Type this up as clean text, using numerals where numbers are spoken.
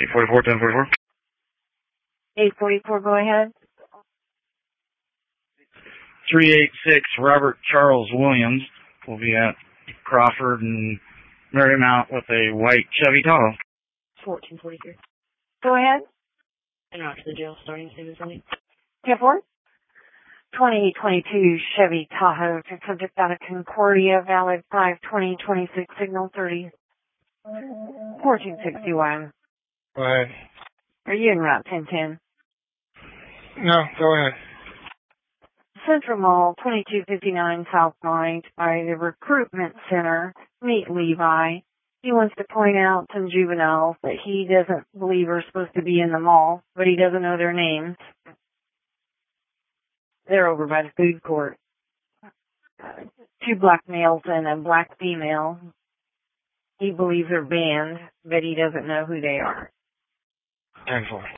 844, 1044. 844, go ahead. 386 Robert Charles Williams will be at Crawford and Marymount with a white Chevy Tahoe. 1443. Go ahead. And out to the jail starting as soon as any. 10-4. 2822 Chevy Tahoe to subject out of Concordia, valid 5/20/26, signal 30. 1461. Go ahead. Are you in Route 1010? No, go ahead. Central Mall, 2259 South Ninth by the Recruitment Center. Meet Levi. He wants to point out some juveniles that he doesn't believe are supposed to be in the mall, but he doesn't know their names. They're over by the food court. 2 black males and a black female. He believes they're banned, but he doesn't know who they are. 10-4.